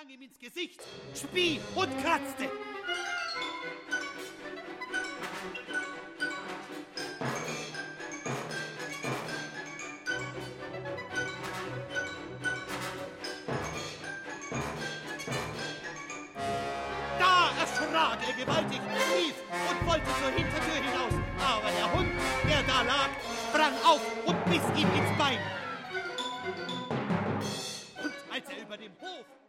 sprang ihm ins Gesicht, spie und kratzte. Da erschrak er gewaltig, lief und wollte zur Hintertür hinaus. Aber der Hund, der da lag, sprang auf und biss ihm ins Bein. Und als er über dem Hof